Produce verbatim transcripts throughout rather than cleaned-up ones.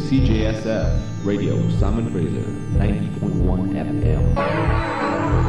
C J S F Radio, Simon Fraser, ninety point one F M.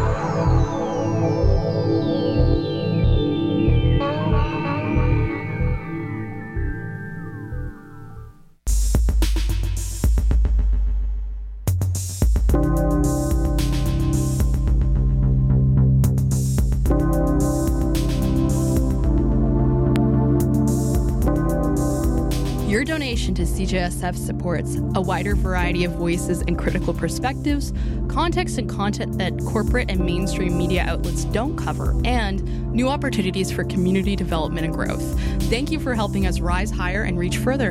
Your donation to C J S F supports a wider variety of voices and critical perspectives, context and content that corporate and mainstream media outlets don't cover, and new opportunities for community development and growth. Thank you for helping us rise higher and reach further.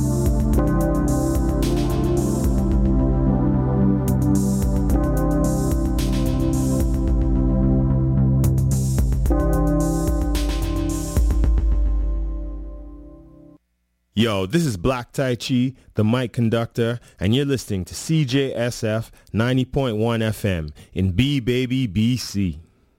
Yo, this is Black Tai Chi, the mic conductor, and you're listening to C J S F ninety point one F M in B Baby B C.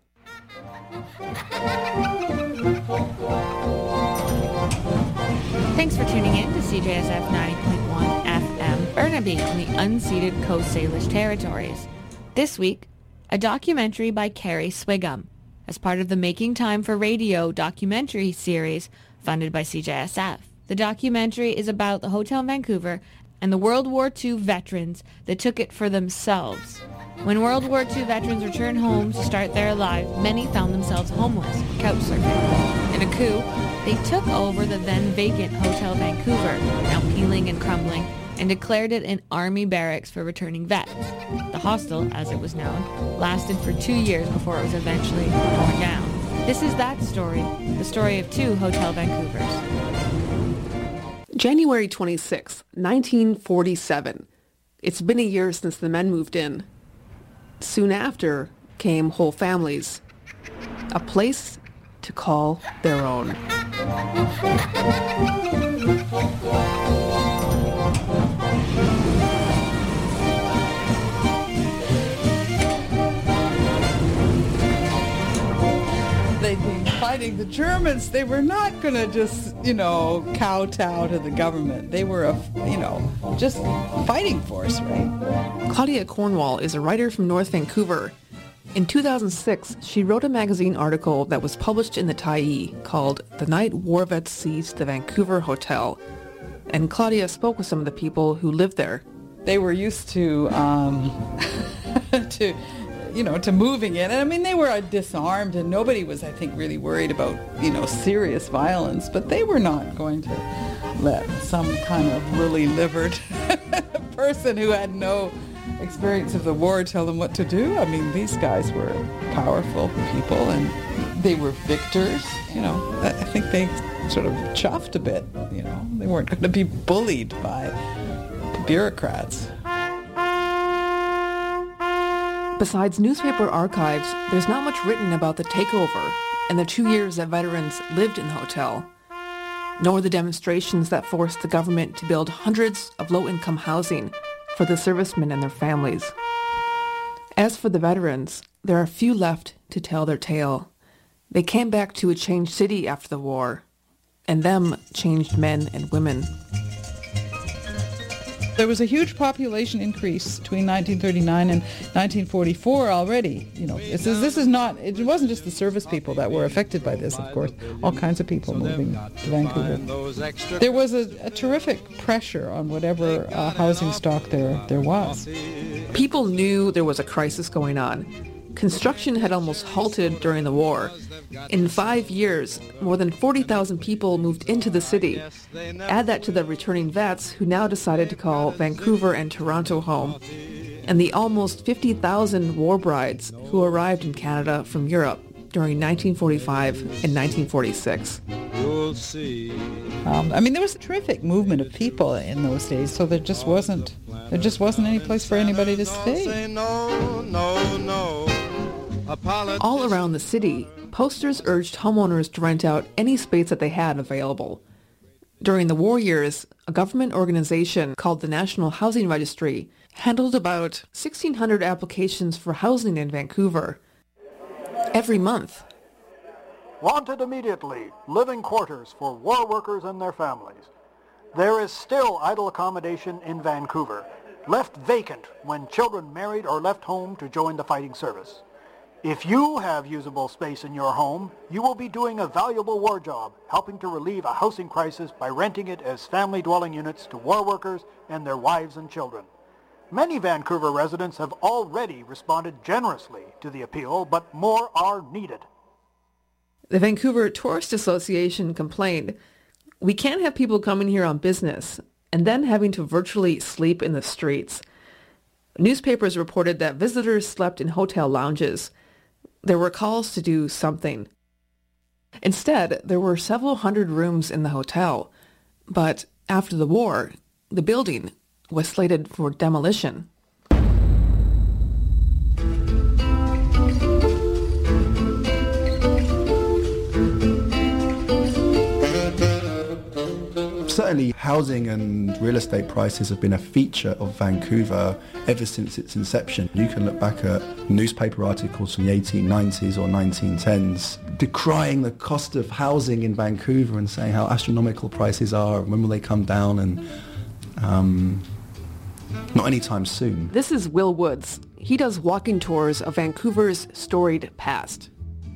Thanks for tuning in to C J S F ninety point one F M, Burnaby in the unceded Coast Salish territories. This week, a documentary by Carrie Swigum as part of the Making Time for Radio documentary series funded by C J S F. The documentary is about the Hotel Vancouver and the World War Two veterans that took it for themselves. When World War Two veterans returned home to start their lives, many found themselves homeless, couch surfing. In a coup, they took over the then vacant Hotel Vancouver, now peeling and crumbling, and declared it an army barracks for returning vets. The hostel, as it was known, lasted for two years before it was eventually torn down. This is that story, the story of two Hotel Vancouvers. January twenty-sixth, nineteen forty-seven. It's been a year since the men moved in. Soon after came whole families. A place to call their own. They'd been fighting the Germans. They were not going to just, you know, kowtow to the government. They were, a, you know, just fighting force, right? Claudia Cornwall is a writer from North Vancouver. In two thousand six, she wrote a magazine article that was published in the Tyee called The Night War Vets Seized the Vancouver Hotel. And Claudia spoke with some of the people who lived there. They were used to, um, to... you know, to moving in. And I mean, they were disarmed and nobody was, I think, really worried about, you know, serious violence, but they were not going to let some kind of lily-livered person who had no experience of the war tell them what to do. I mean, these guys were powerful people and they were victors, you know. I think they sort of chuffed a bit, you know. They weren't going to be bullied by bureaucrats. Besides newspaper archives, there's not much written about the takeover and the two years that veterans lived in the hotel, nor the demonstrations that forced the government to build hundreds of low-income housing for the servicemen and their families. As for the veterans, there are few left to tell their tale. They came back to a changed city after the war, and them changed men and women. There was a huge population increase between nineteen thirty-nine and nineteen forty-four already. You know, this is, this is not, it wasn't just the service people that were affected by this, of course. All kinds of people moving to Vancouver. There was a, a terrific pressure on whatever uh, housing stock there, there was. People knew there was a crisis going on. Construction had almost halted during the war. In five years, more than forty thousand people moved into the city. Add that to the returning vets who now decided to call Vancouver and Toronto home, and the almost fifty thousand war brides who arrived in Canada from Europe during nineteen forty-five and nineteen forty-six. Um, I mean, there was a terrific movement of people in those days, so there just wasn't there just wasn't any place for anybody to stay. All around the city, posters urged homeowners to rent out any space that they had available. During the war years, a government organization called the National Housing Registry handled about sixteen hundred applications for housing in Vancouver every month. Wanted immediately, living quarters for war workers and their families. There is still idle accommodation in Vancouver, left vacant when children married or left home to join the fighting service. If you have usable space in your home, you will be doing a valuable war job, helping to relieve a housing crisis by renting it as family dwelling units to war workers and their wives and children. Many Vancouver residents have already responded generously to the appeal, but more are needed. The Vancouver Tourist Association complained, "We can't have people coming here on business and then having to virtually sleep in the streets." Newspapers reported that visitors slept in hotel lounges. There were calls to do something. Instead, there were several hundred rooms in the hotel, but after the war, the building was slated for demolition. Certainly, housing and real estate prices have been a feature of Vancouver ever since its inception. You can look back at newspaper articles from the eighteen nineties or nineteen tens decrying the cost of housing in Vancouver and saying how astronomical prices are and when will they come down, and um, not anytime soon. This is Will Woods. He does walking tours of Vancouver's storied past.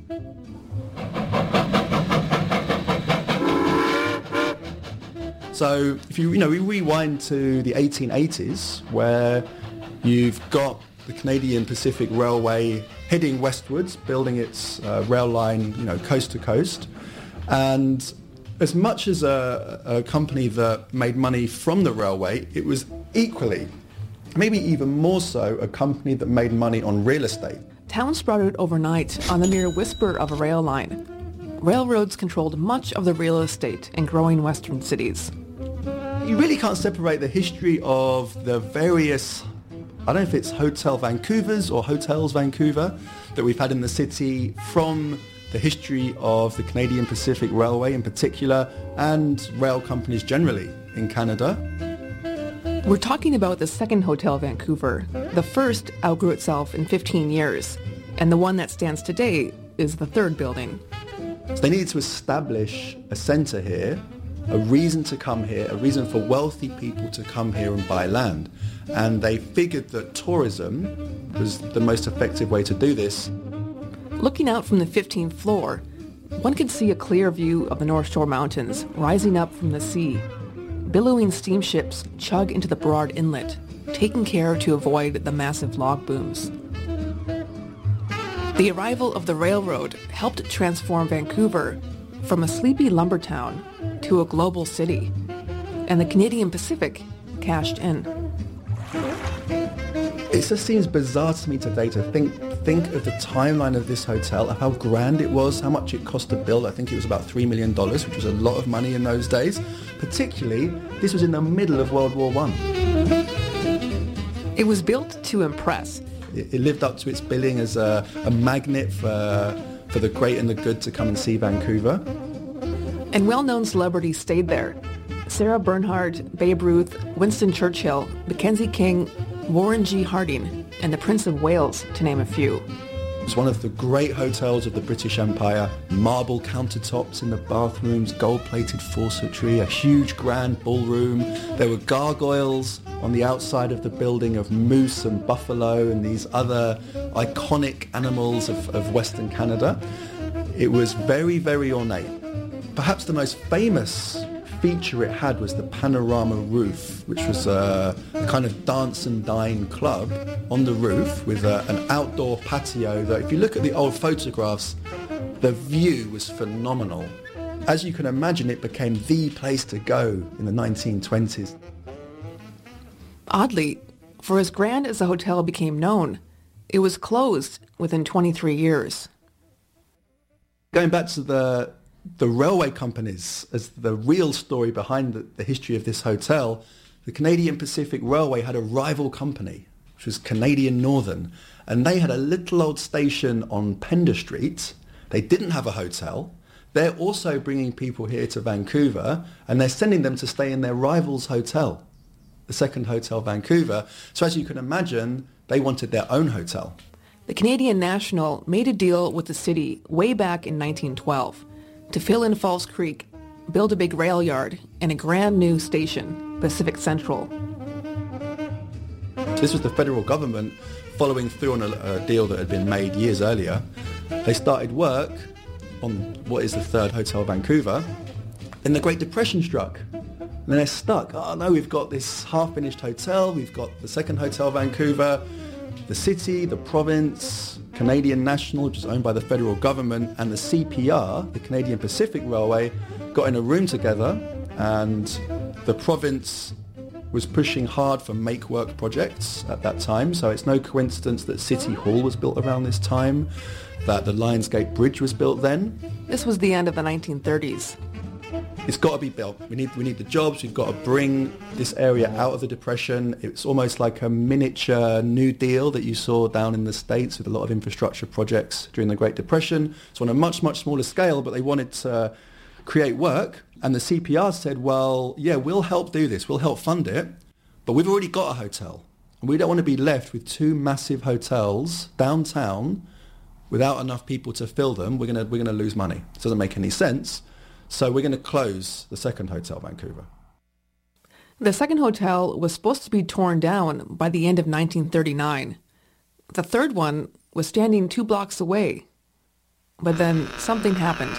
So if you, you know, we rewind to the eighteen eighties, where you've got the Canadian Pacific Railway heading westwards, building its uh, rail line, you know, coast to coast. And as much as a, a company that made money from the railway, it was equally, maybe even more so, a company that made money on real estate. Town sprouted overnight on the mere whisper of a rail line. Railroads controlled much of the real estate in growing western cities. You really can't separate the history of the various, I don't know if it's Hotel Vancouvers or Hotels Vancouver that we've had in the city, from the history of the Canadian Pacific Railway in particular and rail companies generally in Canada. We're talking about the second Hotel Vancouver. The first outgrew itself in fifteen years, and the one that stands today is the third building. So they needed to establish a centre here, a reason to come here, a reason for wealthy people to come here and buy land. And they figured that tourism was the most effective way to do this. Looking out from the fifteenth floor, one could see a clear view of the North Shore Mountains rising up from the sea. Billowing steamships chug into the broad inlet, taking care to avoid the massive log booms. The arrival of the railroad helped transform Vancouver from a sleepy lumber town to a global city, and the Canadian Pacific cashed in. It just seems bizarre to me today to think think of the timeline of this hotel, of how grand it was, how much it cost to build. I think it was about three million dollars, which was a lot of money in those days. Particularly, this was in the middle of World War One. It was built to impress. It, it lived up to its billing as a, a magnet for, for the great and the good to come and see Vancouver. And well-known celebrities stayed there. Sarah Bernhardt, Babe Ruth, Winston Churchill, Mackenzie King, Warren G. Harding, and the Prince of Wales, to name a few. It's one of the great hotels of the British Empire. Marble countertops in the bathrooms, gold-plated faucetry, a huge grand ballroom. There were gargoyles on the outside of the building of moose and buffalo and these other iconic animals of, of Western Canada. It was very, very ornate. Perhaps the most famous feature it had was the panorama roof, which was a, a kind of dance and dine club on the roof with a, an outdoor patio that, if you look at the old photographs, the view was phenomenal. As you can imagine, it became the place to go in the nineteen twenties. Oddly, for as grand as the hotel became known, it was closed within twenty-three years. Going back to the the railway companies as the real story behind the, the history of this hotel, the Canadian Pacific Railway had a rival company, which was Canadian Northern, and they had a little old station on Pender Street. They didn't have a hotel. They're also bringing people here to Vancouver, and they're sending them to stay in their rival's hotel, the second Hotel Vancouver. So as you can imagine, they wanted their own hotel. The Canadian National made a deal with the city way back in nineteen twelve to fill in Falls Creek, build a big rail yard and a grand new station, Pacific Central. This was the federal government following through on a, a deal that had been made years earlier. They started work on what is the third Hotel Vancouver. Then the Great Depression struck. And then they're stuck. Oh no, we've got this half-finished hotel, we've got the second Hotel Vancouver, the city, the province, Canadian National, which is owned by the federal government, and the C P R, the Canadian Pacific Railway, got in a room together, and the province was pushing hard for make-work projects at that time, so it's no coincidence that City Hall was built around this time, that the Lionsgate Bridge was built then. This was the end of the nineteen thirties. It's got to be built. We need we need the jobs. We've got to bring this area out of the Depression. It's almost like a miniature New Deal that you saw down in the States with a lot of infrastructure projects during the Great Depression. So on a much, much smaller scale, but they wanted to create work. And the C P R said, well, yeah, we'll help do this. We'll help fund it. But we've already got a hotel. And we don't want to be left with two massive hotels downtown without enough people to fill them. We're going to, we're going to lose money. It doesn't make any sense. So we're going to close the second Hotel Vancouver. The second hotel was supposed to be torn down by the end of nineteen thirty-nine. The third one was standing two blocks away. But then something happened.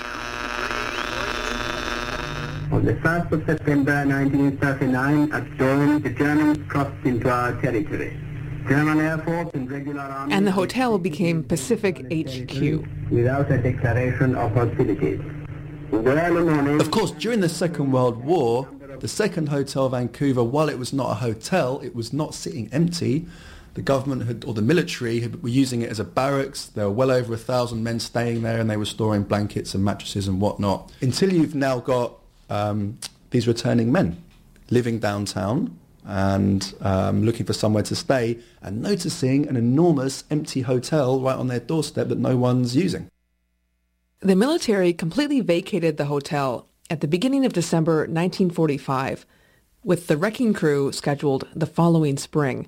On the first of September nineteen thirty-nine, at dawn, the Germans crossed into our territory. German Air Force and regular army... And the hotel became Pacific H Q. Without a declaration of hostilities. Of course, during the Second World War, the second Hotel Vancouver, while it was not a hotel, it was not sitting empty. The government had, or the military had, were using it as a barracks. There were well over a thousand men staying there, and they were storing blankets and mattresses and whatnot. Until you've now got um, these returning men living downtown and um, looking for somewhere to stay and noticing an enormous empty hotel right on their doorstep that no one's using. The military completely vacated the hotel at the beginning of December nineteen forty-five, with the wrecking crew scheduled the following spring.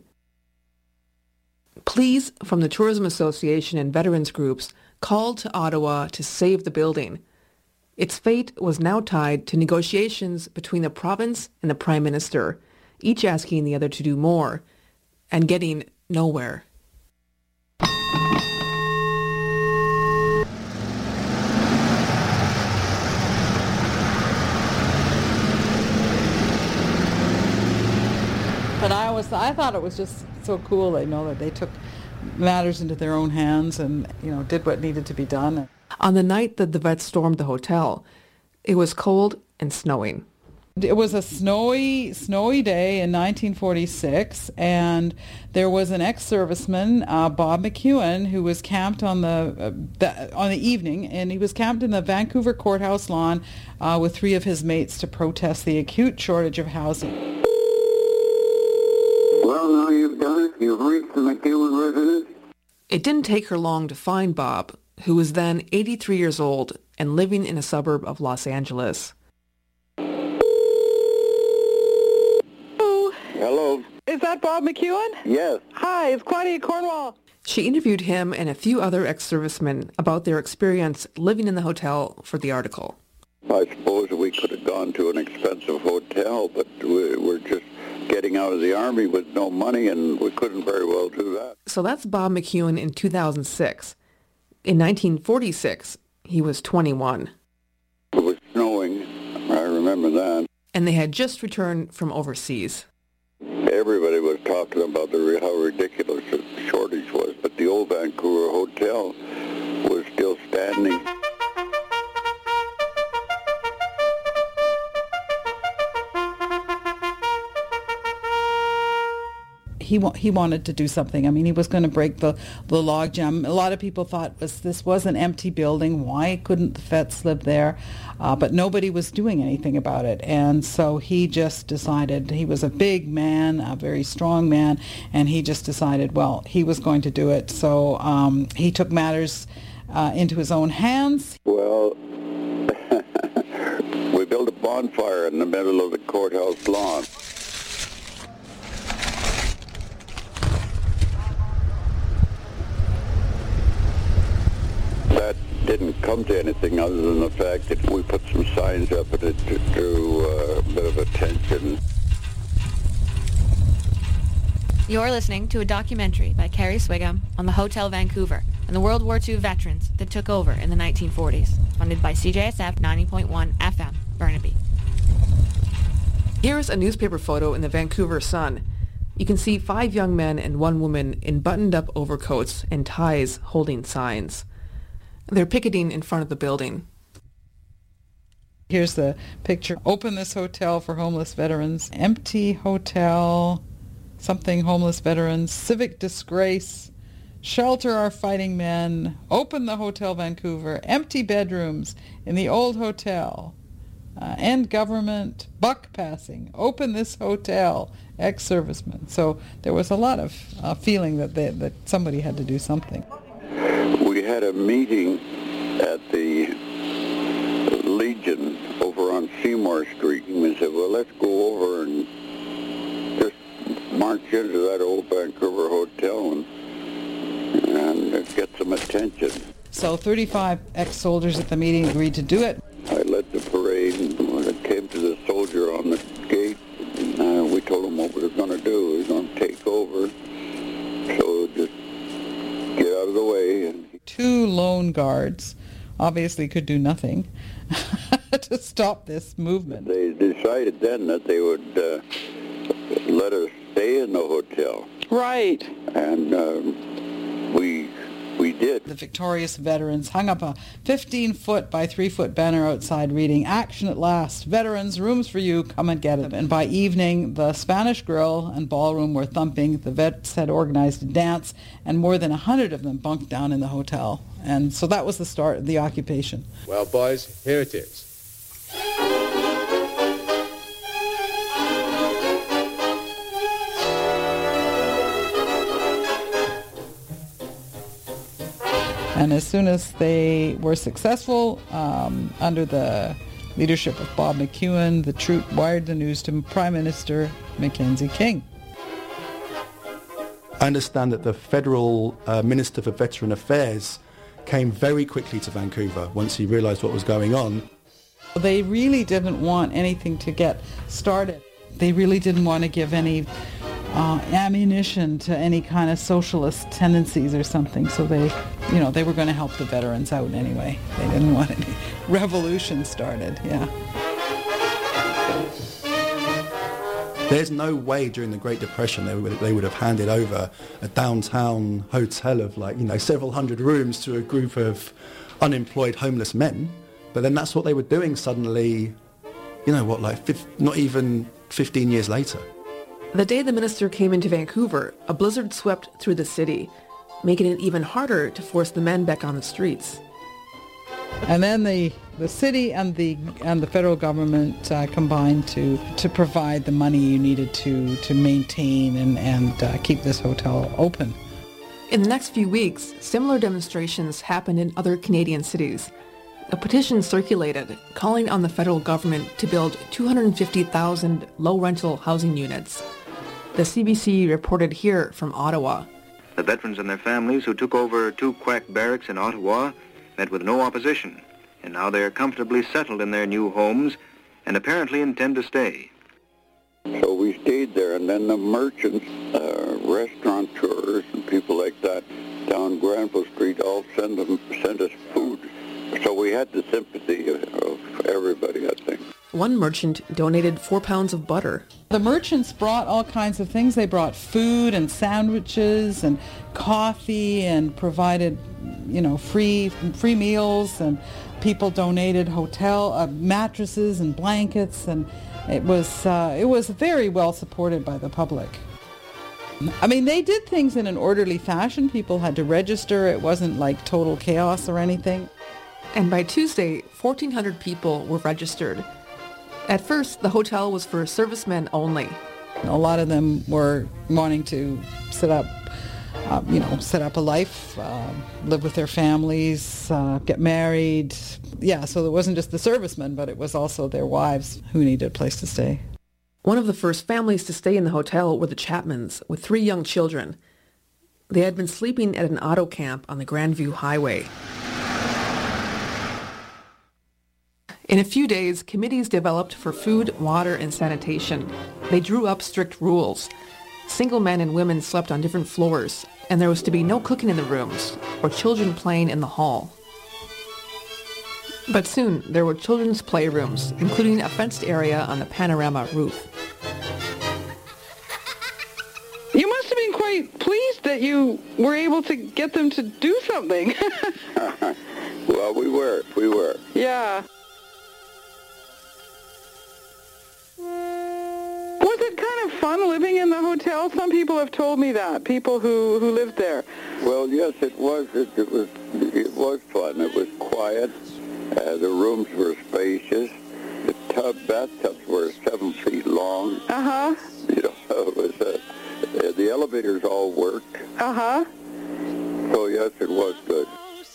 Pleas from the Tourism Association and veterans groups called to Ottawa to save the building. Its fate was now tied to negotiations between the province and the Prime Minister, each asking the other to do more, and getting nowhere. But I was, I thought it was just so cool, you know, that they took matters into their own hands and, you know, did what needed to be done. On the night that the vets stormed the hotel, it was cold and snowing. It was a snowy, snowy day in nineteen forty-six, and there was an ex-serviceman, uh, Bob McEwen, who was camped on the, uh, the on the evening, and he was camped in the Vancouver courthouse lawn uh, with three of his mates to protest the acute shortage of housing. Well, now you've done it. You've reached the McEwen residence. It didn't take her long to find Bob, who was then eighty-three years old and living in a suburb of Los Angeles. Hello. Is that Bob McEwen? Yes. Hi, it's Claudia Cornwall. She interviewed him and a few other ex-servicemen about their experience living in the hotel for the article. I suppose we could have gone to an expensive hotel, but we were just getting out of the Army with no money, and we couldn't very well do that. So that's Bob McEwen in two thousand six. In nineteen forty-six, he was twenty-one. It was snowing. I remember that. And they had just returned from overseas. Everybody was talking about the, how ridiculous the shortage was, but the old Vancouver hotel was still standing. He wa- he wanted to do something. I mean, he was going to break the, the logjam. A lot of people thought was this was an empty building. Why couldn't the vets live there? Uh, but nobody was doing anything about it. And so he just decided, he was a big man, a very strong man, and he just decided, well, he was going to do it. So um, he took matters uh, into his own hands. Well, we built a bonfire in the middle of the courthouse lawn. That didn't come to anything other than the fact that we put some signs up and it drew uh, a bit of attention. You're listening to a documentary by Kerry Swigum on the Hotel Vancouver and the World War Two veterans that took over in the nineteen forties, funded by C J S F ninety point one F M, Burnaby. Here's a newspaper photo in the Vancouver Sun. You can see five young men and one woman in buttoned-up overcoats and ties holding signs. They're picketing in front of the building. Here's the picture. Open this hotel for homeless veterans. Empty hotel, something homeless veterans. Civic disgrace. Shelter our fighting men. Open the Hotel Vancouver. Empty bedrooms in the old hotel. Uh, end government. Buck passing. Open this hotel. Ex-servicemen. So there was a lot of uh, feeling that they, that somebody had to do something. We had a meeting at the Legion over on Seymour Street, and we said, well, let's go over and just march into that old Vancouver hotel and, and get some attention. So thirty-five ex-soldiers at the meeting agreed to do it. I led the parade, and when it came to the soldier on the gate, uh, we told him what we were going to do. We were going to take over, so just get out of the way. And two lone guards obviously could do nothing to stop this movement. They decided then that they would uh, let us stay in the hotel. Right. And um, we we did. The victorious veterans hung up a fifteen-foot by three-foot banner outside reading, "Action at last. Veterans, rooms for you. Come and get it." And by evening, the Spanish Grill and ballroom were thumping. The vets had organized a dance, and more than a hundred of them bunked down in the hotel. And so that was the start of the occupation. Well, boys, here it is. And as soon as they were successful, um, under the leadership of Bob McEwen, the troop wired the news to Prime Minister Mackenzie King. I understand that the federal uh, Minister for Veteran Affairs came very quickly to Vancouver once he realized what was going on. They really didn't want anything to get started. They really didn't want to give any uh, ammunition to any kind of socialist tendencies or something. So they, you know, they were going to help the veterans out anyway. They didn't want any revolution started, yeah. There's no way during the Great Depression they would, they would have handed over a downtown hotel of like, you know, several hundred rooms to a group of unemployed homeless men. But then that's what they were doing suddenly, you know what, like fif- not even fifteen years later. The day the minister came into Vancouver, a blizzard swept through the city, making it even harder to force the men back on the streets. And then the, the city and the and the federal government uh, combined to to provide the money you needed to to maintain and and uh, keep this hotel open. In the next few weeks, similar demonstrations happened in other Canadian cities. A petition circulated calling on the federal government to build two hundred fifty thousand low-rental housing units. The C B C reported here from Ottawa. The veterans and their families who took over two quack barracks in Ottawa met with no opposition, and now they are comfortably settled in their new homes and apparently intend to stay. So we stayed there, and then the merchants, uh, restaurateurs, and people like that down Granville Street all send them sent us food. So we had the sympathy of, of everybody, I think. One merchant donated four pounds of butter. The merchants brought all kinds of things. They brought food and sandwiches and coffee and provided, you know, free free meals, and people donated hotel uh, mattresses and blankets, and it was uh, it was very well supported by the public. I mean, they did things in an orderly fashion. People had to register. It wasn't like total chaos or anything. And by Tuesday, fourteen hundred people were registered. At first, the hotel was for servicemen only. A lot of them were wanting to set up, uh, you know, set up a life, uh, live with their families, uh, get married. Yeah, so it wasn't just the servicemen, but it was also their wives who needed a place to stay. One of the first families to stay in the hotel were the Chapmans, with three young children. They had been sleeping at an auto camp on the Grandview Highway. In a few days, committees developed for food, water, and sanitation. They drew up strict rules. Single men and women slept on different floors, and there was to be no cooking in the rooms or children playing in the hall. But soon, there were children's playrooms, including a fenced area on the panorama roof. You must have been quite pleased that you were able to get them to do something. Well, we were. We were. Yeah. Was it kind of fun living in the hotel? Some people have told me that, people who, who lived there. Well, yes, it was. It, it was It was fun. It was quiet. Uh, the rooms were spacious. The tub bathtubs were seven feet long. Uh-huh. You know, it was, uh, uh, the elevators all worked. Uh-huh. So, yes, it was good.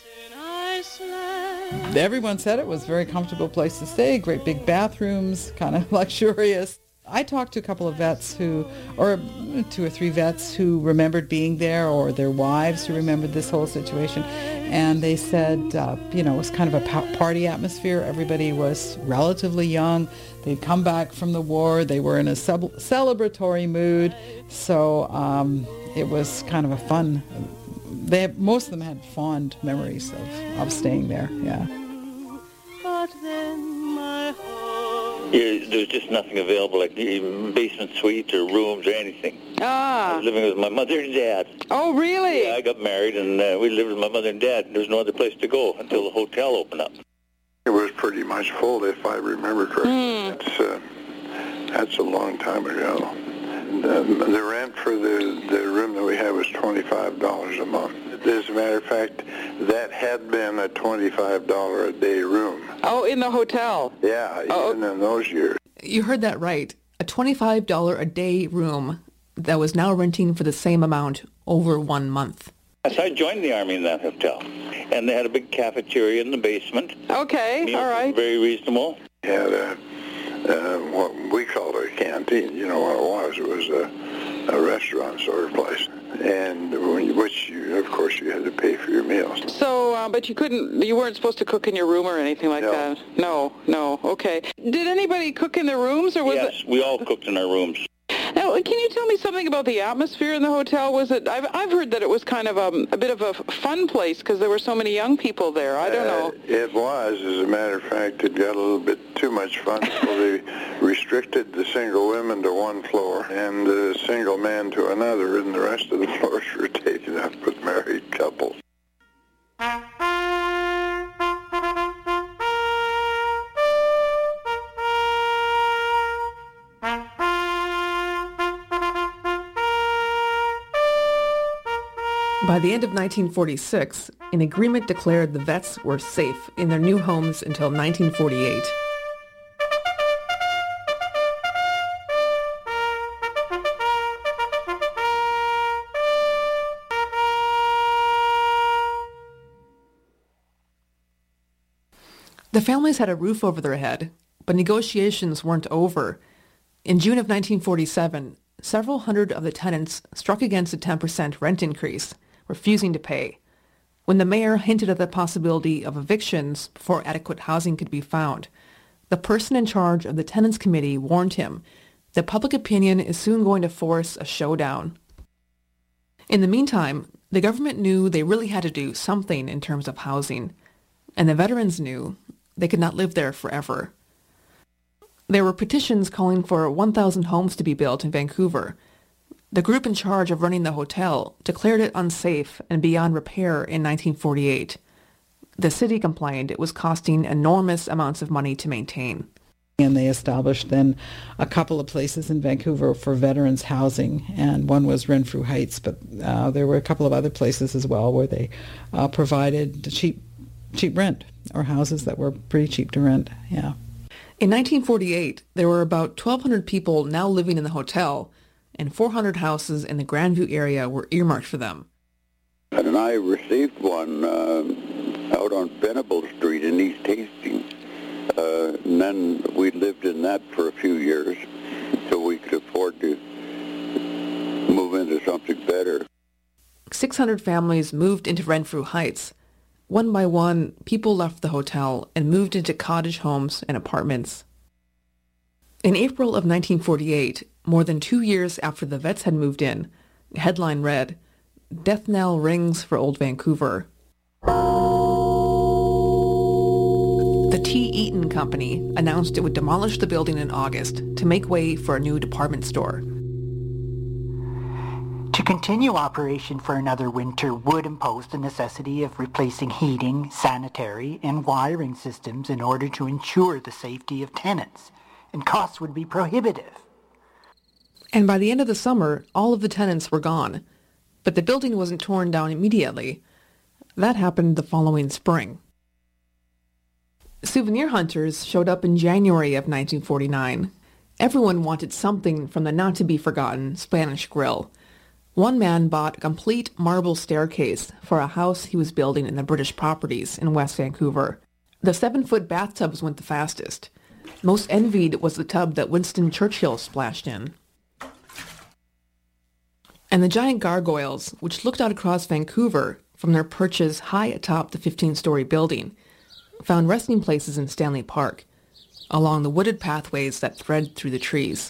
Everyone said it was a very comfortable place to stay, great big bathrooms, kind of luxurious. I talked to a couple of vets who, or two or three vets who remembered being there, or their wives who remembered this whole situation, and they said, uh, you know, it was kind of a party atmosphere. Everybody was relatively young. They'd come back from the war. They were in a sub- celebratory mood, so um, it was kind of a fun. They had, most of them had fond memories of, of staying there. Yeah. But then my heart... yeah, there was just nothing available, like basement suites or rooms or anything. Ah. I was living with my mother and dad. Oh, really? Yeah, I got married and uh, we lived with my mother and dad. There was no other place to go until the hotel opened up. It was pretty much full, if I remember correctly. Mm. That's, uh, that's a long time ago. And, um, the rent for the, the room that we had was twenty-five dollars a month. As a matter of fact, that had been a twenty-five dollars a day room. Oh, in the hotel? Yeah, oh. even in those years. You heard that right. A twenty-five dollars a day room that was now renting for the same amount over one month. So I joined the Army in that hotel, and they had a big cafeteria in the basement. Okay, Meals all right. were very reasonable. We had a, uh, what we called a canteen. You know what it was? It was a, a restaurant sort of place. And which, you, of course, you had to pay for your meals. So, uh, but you couldn't, you weren't supposed to cook in your room or anything like no. that? No, no, okay. Did anybody cook in their rooms, or was yes, it? Yes, we all cooked in our rooms. Now, can you tell me something about the atmosphere in the hotel? Was it? I've I've heard that it was kind of a, a bit of a fun place because there were so many young people there. I don't know. Uh, it was, as a matter of fact, it got a little bit too much fun. So they restricted the single women to one floor and the single men to another, and the rest of the floors were taken up with married couples. By the end of nineteen forty-six, an agreement declared the vets were safe in their new homes until nineteen forty-eight. The families had a roof over their head, but negotiations weren't over. In June of nineteen forty-seven, several hundred of the tenants struck against a ten percent rent increase, refusing to pay. When the mayor hinted at the possibility of evictions before adequate housing could be found, the person in charge of the tenants committee warned him that public opinion is soon going to force a showdown. In the meantime, the government knew they really had to do something in terms of housing, and the veterans knew they could not live there forever. There were petitions calling for one thousand homes to be built in Vancouver. The group in charge of running the hotel declared it unsafe and beyond repair in nineteen forty-eight. The city complained it was costing enormous amounts of money to maintain. And they established then a couple of places in Vancouver for veterans housing, and one was Renfrew Heights, but uh, there were a couple of other places as well where they uh, provided cheap cheap rent, or houses that were pretty cheap to rent, yeah. In nineteen forty-eight, there were about twelve hundred people now living in the hotel, and four hundred houses in the Grandview area were earmarked for them. And I received one uh, out on Venable Street in East Hastings. Uh, and then we lived in that for a few years until we could afford to move into something better. six hundred families moved into Renfrew Heights. One by one, people left the hotel and moved into cottage homes and apartments. In April of nineteen forty-eight, more than two years after the vets had moved in, a headline read, "Death knell rings for Old Vancouver." The T. Eaton Company announced it would demolish the building in August to make way for a new department store. To continue operation for another winter would impose the necessity of replacing heating, sanitary, and wiring systems in order to ensure the safety of tenants, and costs would be prohibitive. And by the end of the summer, all of the tenants were gone. But the building wasn't torn down immediately. That happened the following spring. Souvenir hunters showed up in January of nineteen forty-nine. Everyone wanted something from the not-to-be-forgotten Spanish Grill. One man bought a complete marble staircase for a house he was building in the British Properties in West Vancouver. The seven-foot bathtubs went the fastest. Most envied was the tub that Winston Churchill splashed in. And the giant gargoyles, which looked out across Vancouver from their perches high atop the fifteen-story building, found resting places in Stanley Park, along the wooded pathways that thread through the trees.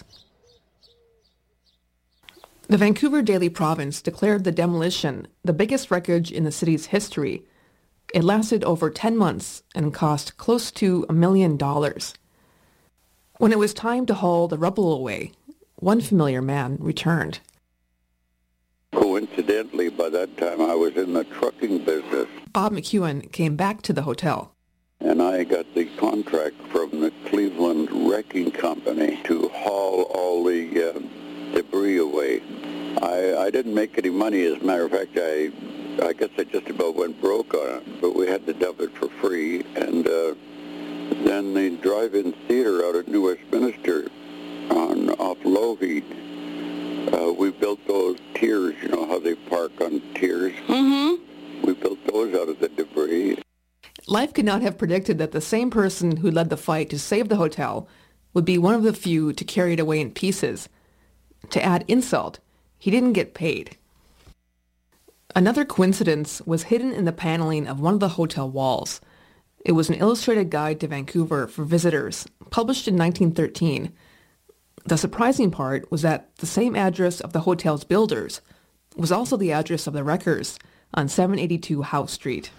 The Vancouver Daily Province declared the demolition the biggest wreckage in the city's history. It lasted over ten months and cost close to a million dollars. When it was time to haul the rubble away, one familiar man returned. Coincidentally, by that time I was in the trucking business. Bob McEwen came back to the hotel. And I got the contract from the Cleveland Wrecking Company to haul all the uh, debris away. I, I didn't make any money. As a matter of fact, I I guess I just about went broke on it, but we had to dump it for free. And uh, then the drive-in theater out at New Westminster on off Lougheed, uh, we built those tiers, you know how they park on tiers? Mm-hmm. We built those out of the debris. Life could not have predicted that the same person who led the fight to save the hotel would be one of the few to carry it away in pieces. To add insult, he didn't get paid. Another coincidence was hidden in the paneling of one of the hotel walls. It was an illustrated guide to Vancouver for visitors, published in nineteen thirteen. The surprising part was that the same address of the hotel's builders was also the address of the wreckers on seven eighty-two House Street.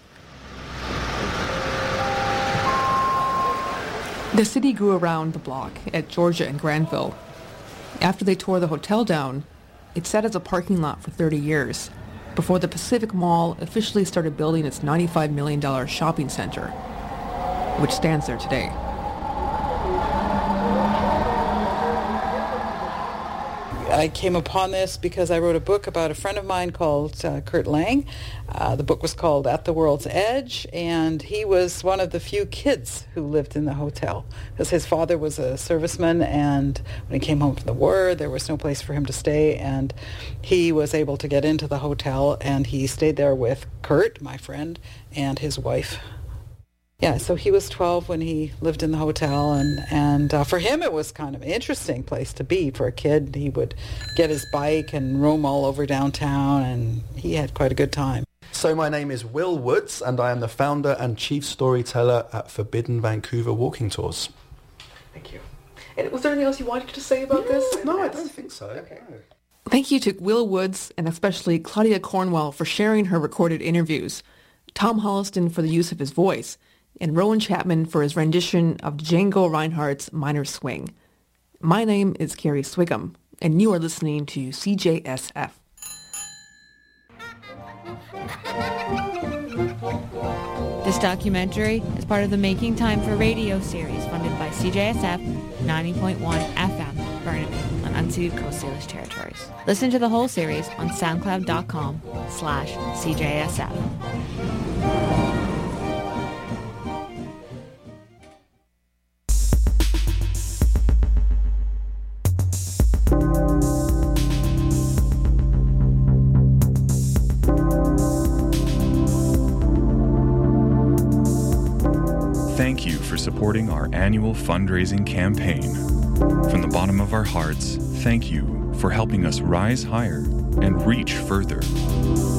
The city grew around the block at Georgia and Granville. After they tore the hotel down, it sat as a parking lot for thirty years, before the Pacific Mall officially started building its ninety-five million dollars shopping center, which stands there today. I came upon this because I wrote a book about a friend of mine called uh, Kurt Lang. Uh, the book was called At the World's Edge, and he was one of the few kids who lived in the hotel because his father was a serviceman, and when he came home from the war, there was no place for him to stay, and he was able to get into the hotel, and he stayed there with Kurt, my friend, and his wife. Yeah, so he was twelve when he lived in the hotel, and, and uh, for him it was kind of an interesting place to be for a kid. He would get his bike and roam all over downtown, and he had quite a good time. So my name is Will Woods, and I am the founder and chief storyteller at Forbidden Vancouver Walking Tours. Thank you. And was there anything else you wanted to say about this? No, I don't think so. Okay. No. Thank you to Will Woods and especially Claudia Cornwell for sharing her recorded interviews, Tom Holliston for the use of his voice, and Rowan Chapman for his rendition of Django Reinhardt's Minor Swing. My name is Carrie Swigum, and you are listening to C J S F. This documentary is part of the Making Time for Radio series funded by C J S F ninety point one F M, Burnaby, on unceded Coast Salish territories. Listen to the whole series on soundcloud.com slash CJSF. Thank you for supporting our annual fundraising campaign. From the bottom of our hearts, thank you for helping us rise higher and reach further.